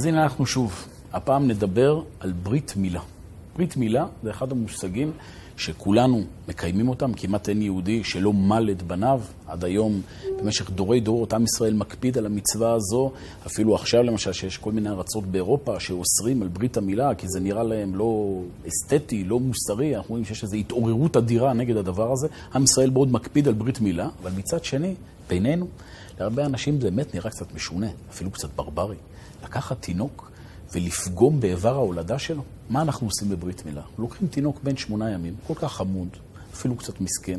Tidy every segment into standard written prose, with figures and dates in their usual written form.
אז הנה אנחנו שוב. הפעם נדבר על ברית מילה. ברית מילה זה אחד המושגים שכולנו מקיימים אותם. כמעט אין יהודי שלא מל את בניו. עד היום, במשך דורי דורות, עם ישראל מקפיד על המצווה הזו. אפילו עכשיו למשל שיש כל מיני ארצות באירופה שאוסרים על ברית המילה, כי זה נראה להם לא אסתטי, לא מוסרי. אנחנו רואים שיש איזו התעוררות אדירה נגד הדבר הזה. עם ישראל מאוד מקפיד על ברית מילה, אבל מצד שני, בינינו, להרבה אנשים זה באמת נראה קצת משונה, אפילו קצת ברברי. לקחת תינוק ולפגום באיבר ההולדה שלו. מה אנחנו עושים בברית מילה? לוקחים תינוק בן 8 ימים, כל כך חמוד, אפילו קצת מסכן,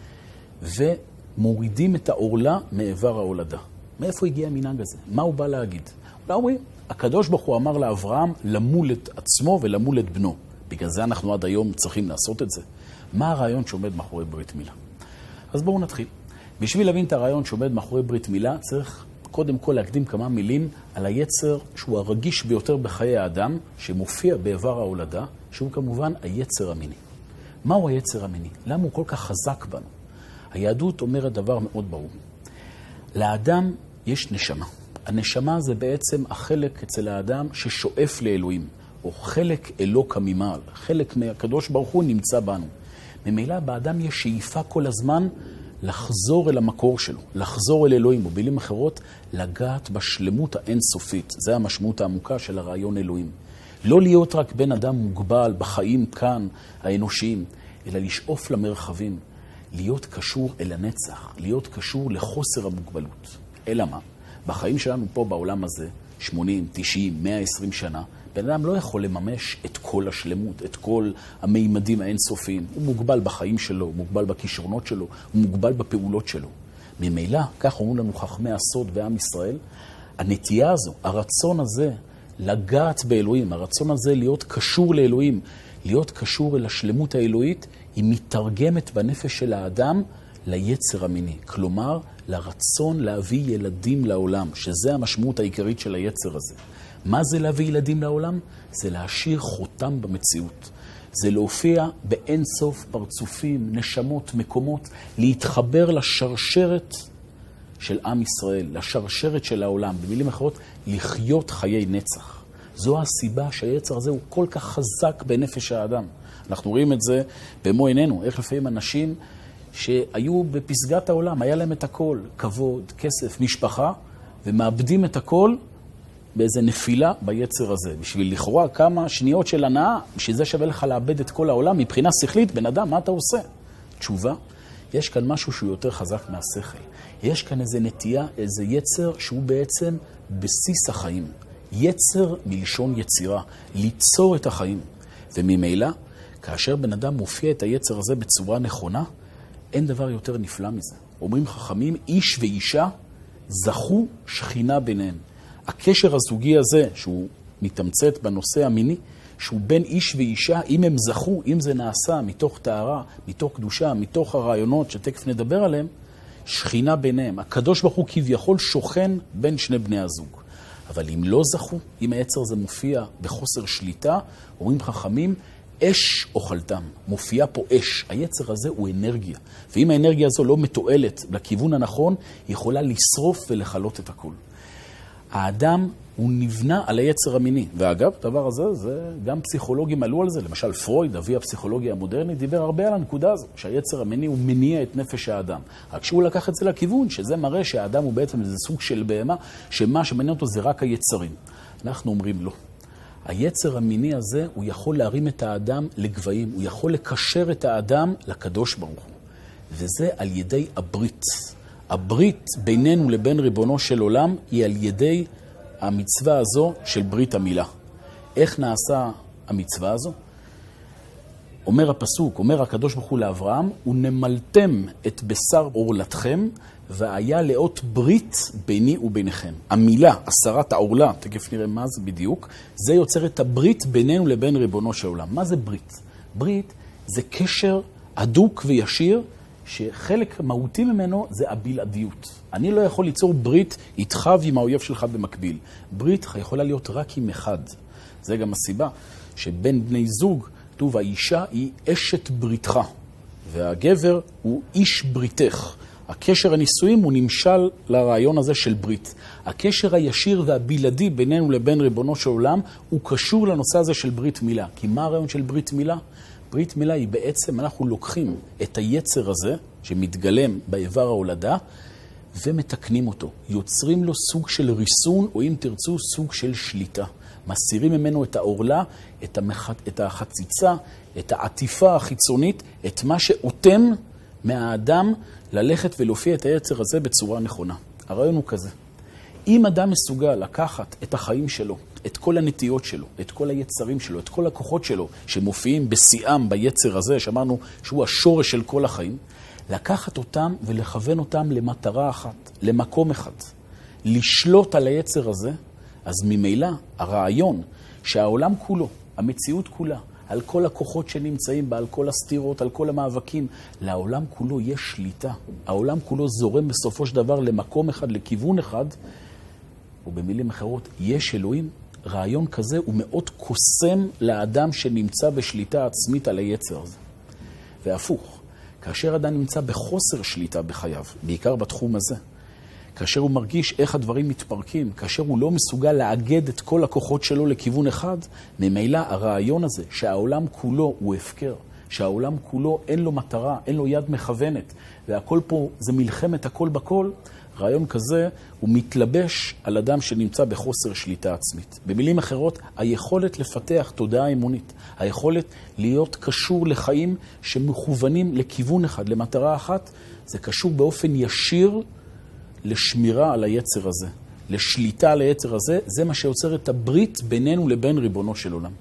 ומורידים את העורלה מאיבר ההולדה. מאיפה הגיע המנהג הזה? מה הוא בא להגיד? אולי אומרים, הקדוש ברוך הוא אמר לאברהם למול את עצמו ולמול את בנו. בגלל זה אנחנו עד היום צריכים לעשות את זה. מה הרעיון שעומד מאחורי ברית מילה? אז בואו נתחיל. בשביל להבין את הרעיון שעומד מאחורי ברית מילה, צריך קודם כל להקדים כמה מילים על היצר שהוא הרגיש ביותר בחיי האדם, שמופיע באיבר ההולדה, שהוא כמובן היצר המיני. מהו היצר המיני? למה הוא כל כך חזק בנו? היהדות אומרת דבר מאוד ברור. לאדם יש נשמה. הנשמה זה בעצם החלק אצל האדם ששואף לאלוהים, או חלק אלוקה ממעל. חלק מהקדוש ברוך הוא נמצא בנו. ממילא באדם יש שאיפה כל הזמן לחזור אל המקור שלו, לחזור אל אלוהים, או במילים אחרות, לגעת בשלמות האינסופית. זה המשמעות העמוקה של הרעיון אלוהים. לא להיות רק בן אדם מוגבל בחיים כאן, האנושיים, אלא לשאוף למרחבים, להיות קשור אל הנצח, להיות קשור לחוסר המוגבלות. אלא מה? בחיים שלנו פה בעולם הזה, 80, 90, 120 שנה, בן אדם לא יכול לממש את כל השלמות, את כל המימדים האינסופיים. הוא מוגבל בחיים שלו, הוא מוגבל בכישרונות שלו, הוא מוגבל בפעולות שלו. ממילא, כך אומרים לנו חכמי הסוד בעם ישראל, הנטייה הזו, הרצון הזה לגעת באלוהים, הרצון הזה להיות קשור לאלוהים, להיות קשור אל השלמות האלוהית, היא מתרגמת בנפש של האדם ליצר המיני. כלומר, לרצון להביא ילדים לעולם, שזה המשמעות העיקרית של היצר הזה. מה זה להביא ילדים לעולם? זה להשאיר חותם במציאות. זה להופיע באינסוף פרצופים, נשמות, מקומות, להתחבר לשרשרת של עם ישראל, לשרשרת של העולם. במילים אחרות, לחיות חיי נצח. זו הסיבה שהיצר הזה הוא כל כך חזק בנפש האדם. אנחנו רואים את זה במו עינינו. איך לפעמים אנשים שהיו בפסגת העולם, היה להם את הכל, כבוד, כסף, משפחה, ומאבדים את הכל באיזה נפילה ביצר הזה. בשביל לכאורה כמה שניות של הנאה, בשביל זה שווה לך לאבד את כל העולם. מבחינה שכלית, בן אדם, מה אתה עושה? תשובה, יש כאן משהו שהוא יותר חזק מהשכל. יש כאן איזה נטייה, איזה יצר שהוא בעצם בסיס החיים. יצר מלשון יצירה, ליצור את החיים. וממילא, כאשר בן אדם מופיע את היצר הזה בצורה נכונה, אין דבר יותר נפלא מזה. אומרים חכמים, איש ואישה זכו שכינה ביניהם. הקשר הזוגי הזה, שהוא מתמצאת בנושא המיני, שהוא בין איש ואישה, אם הם זכו, אם זה נעשה מתוך טהרה, מתוך קדושה, מתוך הרעיונות שתכף נדבר עליהם, שכינה ביניהם. הקדוש ברוך הוא כביכול שוכן בין שני בני הזוג. אבל אם לא זכו, אם היצר הזה מופיע בחוסר שליטה, אומרים חכמים, אש אוכלתם. מופיע פה אש. היצר הזה הוא אנרגיה. ואם האנרגיה הזו לא מתועלת לכיוון הנכון, היא יכולה לשרוף ולחלות את הכל. האדם הוא נבנה על היצר המיני. ואגב, הדבר הזה, זה גם פסיכולוגים עלו על זה. למשל, פרויד, אבי הפסיכולוגיה המודרנית, דיבר הרבה על הנקודה הזו, שהיצר המיני הוא מניע את נפש האדם. רק שהוא לקח את זה לכיוון, שזה מראה שהאדם הוא בעצם איזה סוג של בהמה, שמה שמניע אותו זה רק היצרים. אנחנו אומרים לא. היצר המיני הזה, הוא יכול להרים את האדם לגבהים, הוא יכול לקשר את האדם לקדוש ברוך הוא. וזה על ידי הברית. הברית בינינו לבין ריבונו של עולם היא על ידי המצווה הזו של ברית המילה. איך נעשה המצווה הזו? אומר הפסוק, אומר הקדוש ברוך הוא לאברהם, ונמלתם את בשר עורלתכם, והיה לאות ברית ביני וביניכם. המילה, הסרת העורלה, תכף נראה מה זה בדיוק, זה יוצר את הברית בינינו לבין ריבונו של עולם. מה זה ברית? ברית זה קשר הדוק וישיר, שחלק מהותי ממנו זה הבלעדיות. אני לא יכול ליצור ברית איתך ועם האויב שלך במקביל. ברית יכולה להיות רק עם אחד. זה גם הסיבה שבין בני זוג, כתוב, האישה היא אשת בריתך, והגבר הוא איש בריתך. הקשר הנישואים הוא נמשל לרעיון הזה של ברית. הקשר הישיר והבלעדי בינינו לבין ריבונו של עולם הוא קשור לנושא הזה של ברית מילה. כי מה הרעיון של ברית מילה? ברית מילה היא בעצם, אנחנו לוקחים את היצר הזה שמתגלם באיבר ההולדה ומתקנים אותו. יוצרים לו סוג של ריסון, או אם תרצו סוג של שליטה. מסירים ממנו את העורלה, את החציצה, את העטיפה החיצונית, את מה שאותם מהאדם ללכת ולהופיע את היצר הזה בצורה נכונה. הרעיון הוא כזה. אם אדם מסוגל לקחת את החיים שלו, את כל הנטיות שלו, את כל היצרים שלו, את כל הכוחות שלו, שמופיעים בשיאם ביצר הזה, שאמרנו שהוא השורש של כל החיים, לקחת אותם ולכוון אותם למטרה אחת, למקום אחד. לשלוט על היצר הזה, אז ממילא הרעיון שהעולם כולו, המציאות כולה, על כל הכוחות שנמצאים בה, על כל הסתירות, על כל המאבקים, לעולם כולו יש שליטה. העולם כולו זורם בסופו של דבר למקום אחד, לכיוון אחד, ובמילים אחרות, יש אלוהים. רעיון כזה הוא מאוד קוסם לאדם שנמצא בשליטה עצמית על היצר הזה. והפוך, כאשר אדם נמצא בחוסר שליטה בחייו, בעיקר בתחום הזה, כאשר הוא מרגיש איך הדברים מתפרקים, כאשר הוא לא מסוגל לאגד את כל הכוחות שלו לכיוון אחד, ממילא הרעיון הזה שהעולם כולו הוא הפקר, שהעולם כולו אין לו מטרה, אין לו יד מכוונת, והכל פה זה מלחמת הכל בכל, רעיון כזה הוא מתלבש על אדם שנמצא בחוסר שליטה עצמית. במילים אחרות, היכולת לפתח תודעה אמונית, היכולת להיות קשור לחיים שמכוונים לכיוון אחד, למטרה אחת, זה קשור באופן ישיר לשמירה על היצר הזה, לשליטה על היצר הזה, זה מה שיוצר את הברית בינינו לבין ריבונו של עולם.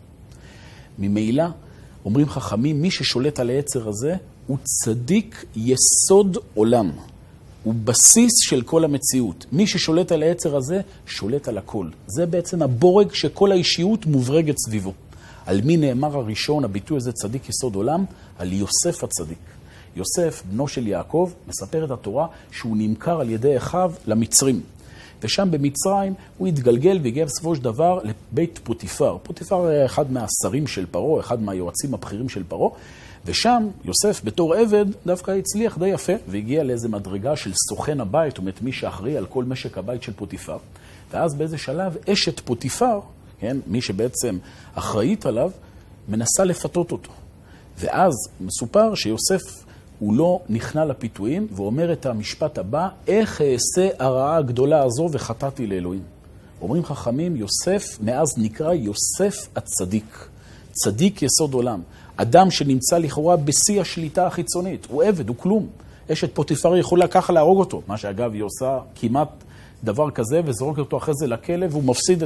ממילא, אומרים חכמים, מי ששולט על היצר הזה הוא צדיק יסוד עולם. הוא בסיס של כל המציאות. מי ששולט על היצר הזה, שולט על הכל. זה בעצם הבורג שכל האישיות מוברגת סביבו. על מי נאמר הראשון, הביטוי הזה צדיק יסוד עולם? על יוסף הצדיק. יוסף, בנו של יעקב, מספר את התורה שהוא נמכר על ידי אחיו למצרים. ושם במצרים הוא התגלגל והגיע בסופו של דבר לבית פוטיפר. פוטיפר היה אחד מהשרים של פרעה, אחד מהיועצים הבכירים של פרעה, ושם יוסף בתור עבד דווקא הצליח די יפה, והגיע לאיזו מדרגה של סוכן הבית, זאת אומרת מי שאחראי על כל משק הבית של פוטיפר. ואז באיזה שלב אשת פוטיפר, כן, מי שבעצם אחראית עליו, מנסה לפתות אותו. ואז מסופר שיוסף הוא לא נכנע לפיתויים, ואומר את המשפט הבא, איך אעשה הרעה הגדולה הזו וחטאתי לאלוהים. אומרים חכמים, יוסף מאז נקרא יוסף הצדיק. צדיק יסוד עולם. אדם שנמצא לכאורה בשיא השליטה החיצונית. הוא עבד, הוא כלום. אשת פוטיפר יכולה ככה להרוג אותו. מה שאגב היא עושה כמעט דבר כזה, וזורק אותו אחרי זה לכלא, והוא מפסיד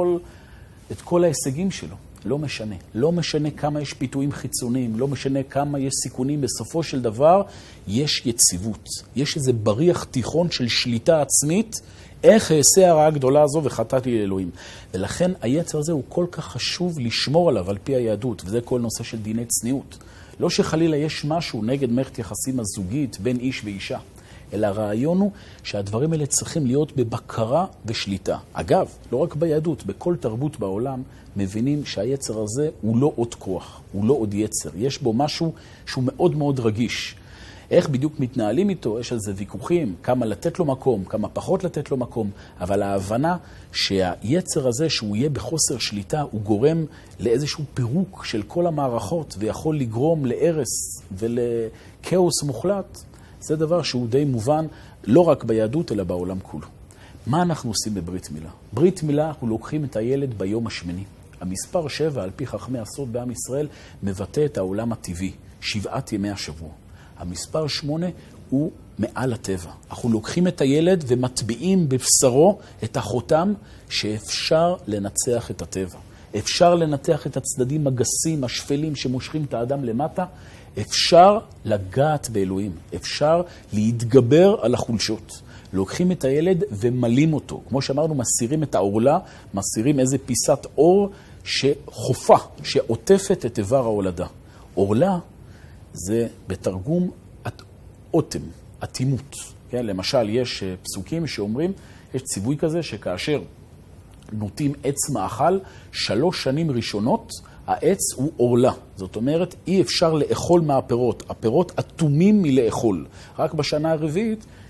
את כל ההישגים שלו. לא משנה. לא משנה כמה יש פיתויים חיצוניים, לא משנה כמה יש סיכונים. בסופו של דבר יש יציבות. יש איזה בריח תיכון של שליטה עצמית, איך אעשה הרעה הגדולה הזו וחטאתי לאלוהים. ולכן היצר הזה הוא כל כך חשוב לשמור עליו על פי היהדות, וזה כל נושא של דיני צניעות. לא שחלילה יש משהו נגד מערכת יחסים הזוגית בין איש ואישה, אלא הרעיון הוא שהדברים האלה צריכים להיות בבקרה ושליטה. אגב, לא רק ביהדות, בכל תרבות בעולם מבינים שהיצר הזה הוא לא עוד כוח, הוא לא עוד יצר. יש בו משהו שהוא מאוד מאוד רגיש. איך בדיוק מתנהלים איתו, יש על זה ויכוחים, כמה לתת לו מקום, כמה פחות לתת לו מקום, אבל ההבנה שהיצר הזה שהוא יהיה בחוסר שליטה, הוא גורם לאיזשהו פירוק של כל המערכות, ויכול לגרום להרס ולכאוס מוחלט, זה דבר שהוא די מובן, לא רק ביהדות, אלא בעולם כולו. מה אנחנו עושים בברית מילה? ברית מילה, אנחנו לוקחים את הילד ביום השמיני. המספר 7, על פי חכמי הסוד בעם ישראל, מבטא את העולם הטבעי, 7 ימי השבוע. המספר 8 הוא מעל הטבע. אנחנו לוקחים את הילד ומטביעים בבשרו את החותם שאפשר לנצח את הטבע. אפשר לנתח את הצדדים הגסים, השפלים שמושכים את האדם למטה. אפשר לגעת באלוהים. אפשר להתגבר על החולשות. לוקחים את הילד ומלים אותו. כמו שאמרנו, מסירים את העורלה, מסירים איזה פיסת אור שחופה, שעוטפת את איבר ההולדה. עורלה זה בתרגום אוטם, אטימות. כן? למשל, יש פסוקים שאומרים, יש ציווי כזה שכאשר נוטים עץ מאכל, 3 שנים ראשונות, העץ הוא עורלה. זאת אומרת, אי אפשר לאכול מהפירות. הפירות אטומים מלאכול. רק בשנה הרביעית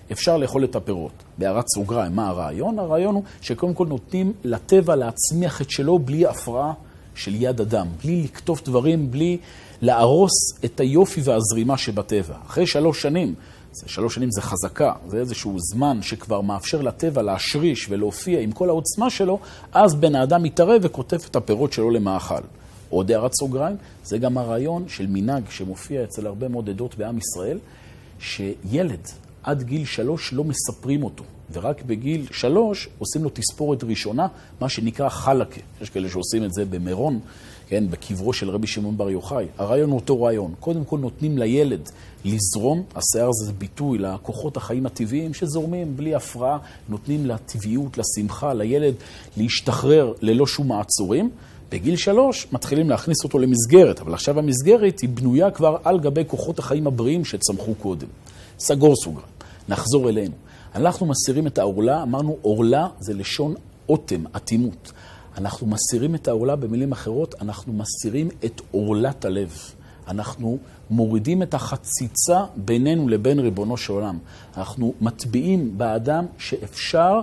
אפשר לאכול את הפירות. בהערת סוגריים, מה הרעיון? הרעיון הוא שקודם כל נותנים לטבע להצמיח את שלו בלי הפרעה של יד אדם, בלי לכתוב דברים, בלי להרוס את היופי והזרימה שבטבע. אחרי 3 שנים, 3 שנים זה חזקה, זה איזשהו זמן שכבר מאפשר לטבע להשריש ולהופיע עם כל העוצמה שלו, אז בן האדם מתערב וכותב את הפירות שלו למאכל. עוד הערת סוגריים, זה גם הרעיון של מנהג שמופיע אצל הרבה מאוד עדות בעם ישראל, שילד עד גיל 3 לא מספרים אותו, ורק בגיל 3 עושים לו תספורת ראשונה, מה שנקרא חלקה. יש כאלה שעושים את זה במירון, כן, בקברו של רבי שמעון בר יוחאי. הרעיון הוא אותו רעיון. קודם כל נותנים לילד לזרום, השיער זה ביטוי לכוחות החיים הטבעיים שזורמים בלי הפרעה, נותנים לטבעיות, לשמחה, לילד להשתחרר ללא שום מעצורים. בגיל 3 מתחילים להכניס אותו למסגרת, אבל עכשיו המסגרת היא בנויה כבר על גבי כוחות החיים הבריאים שצמחו קודם. סגור סוגריים. נחזור אלינו. אנחנו מסירים את העורלה, אמרנו עורלה זה לשון אוטם, אטימות. אנחנו מסירים את העורלה, במילים אחרות, אנחנו מסירים את עורלת הלב. אנחנו מורידים את החציצה בינינו לבין ריבונו של עולם. אנחנו מטביעים באדם שאפשר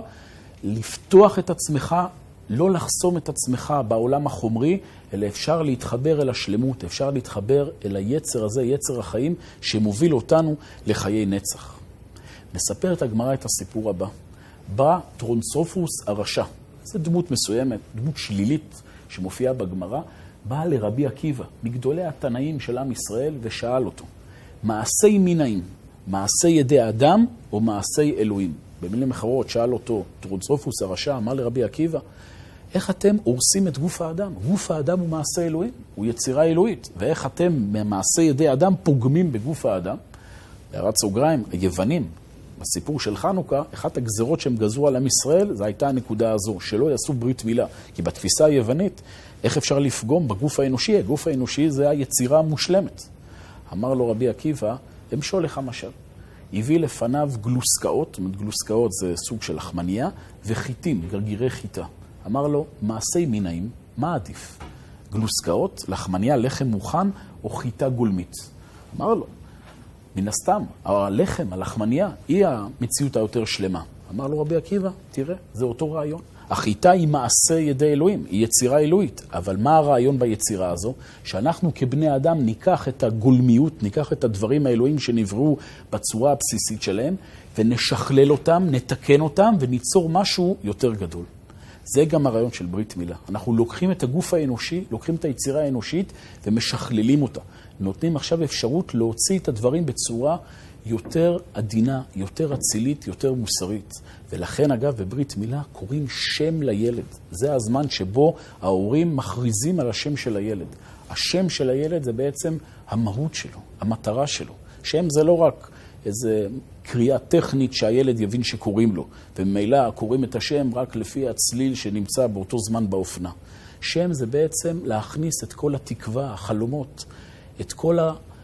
לפתוח את עצמך, לא לחסום את עצמך בעולם החומרי, אלא אפשר להתחבר אל השלמות, אפשר להתחבר אל היצר הזה, יצר החיים, שמוביל אותנו לחיי נצח. נספר את הגמרא את הסיפור הבא. בא טרונצופוס הרשע. זו דמות מסוימת, דמות שלילית שמופיעה בגמרא, באה לרבי עקיבא, מגדולי התנאים של עם ישראל, ושאל אותו, מעשי מינאים, מעשי ידי אדם או מעשי אלוהים? במילים אחרות שאל אותו טרונצופוס הרשע, אמר לרבי עקיבא, איך אתם הורסים את גוף האדם? גוף האדם הוא מעשה אלוהים, הוא יצירה אלוהית, ואיך אתם ממעשי ידי אדם פוגמים בגוף האדם? בהערת סוגריים, היוונים, בסיפור של חנוכה, אחת הגזרות שהם גזרו על עם ישראל, זו הייתה הנקודה הזו, שלא יעשו ברית מילה. כי בתפיסה היוונית, איך אפשר לפגום בגוף האנושי? הגוף האנושי זה היצירה המושלמת. אמר לו רבי עקיבא, אמשול לך משל. הביא לפניו גלוסקאות, גלוסקאות זה סוג של לחמניה, וחיטים, גרגירי חיטה. אמר לו, מעשי מינאים, מה עדיף? גלוסקאות, לחמניה, לחם מוכן, או חיטה גולמית? אמר לו, מן הסתם, הלחם, הלחמניה, היא המציאות היותר שלמה. אמר לו רבי עקיבא, תראה, זה אותו רעיון. החיטה היא מעשה ידי אלוהים, היא יצירה אלוהית. אבל מה הרעיון ביצירה הזו? שאנחנו כבני אדם ניקח את הגולמיות, ניקח את הדברים האלוהים שנבראו בצורה הבסיסית שלהם, ונשכלל אותם, נתקן אותם, וניצור משהו יותר גדול. זה גם הרעיון של ברית מילה. אנחנו לוקחים את הגוף האנושי, לוקחים את היצירה האנושית, ומשכללים אותה. נותנים עכשיו אפשרות להוציא את הדברים בצורה יותר עדינה, יותר אצילית, יותר מוסרית. ולכן, אגב, בברית מילה קוראים שם לילד. זה הזמן שבו ההורים מכריזים על השם של הילד. השם של הילד זה בעצם המהות שלו, המטרה שלו. שם זה לא רק איזה קריאה טכנית שהילד יבין שקוראים לו, וממילא קוראים את השם רק לפי הצליל שנמצא באותו זמן באופנה. שם זה בעצם להכניס את כל התקווה, החלומות, את כל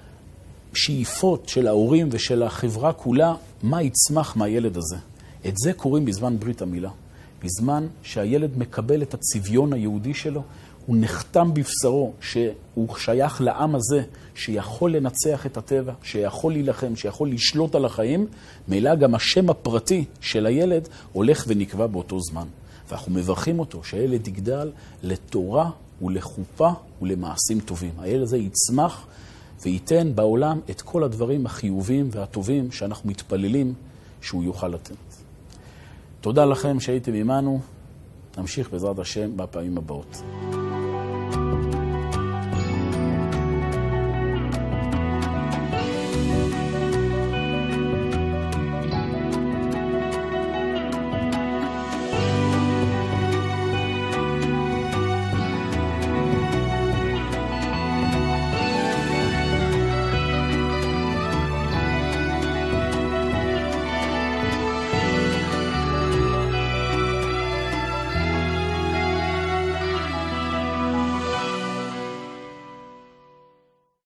השאיפות של ההורים ושל החברה כולה, מה יצמח מהילד הזה. את זה קוראים בזמן ברית המילה. בזמן שהילד מקבל את הצביון היהודי שלו, הוא נחתם בבשרו שהוא שייך לעם הזה, שיכול לנצח את הטבע, שיכול להילחם, שיכול לשלוט על החיים, מילא גם השם הפרטי של הילד הולך ונקבע באותו זמן. ואנחנו מברכים אותו שהילד יגדל לתורה ולחופה ולמעשים טובים. הילד הזה יצמח וייתן בעולם את כל הדברים החיובים והטובים שאנחנו מתפללים שהוא יוכל לתת. תודה לכם שהייתם עמנו. נמשיך בעזרת השם בפעמים הבאות.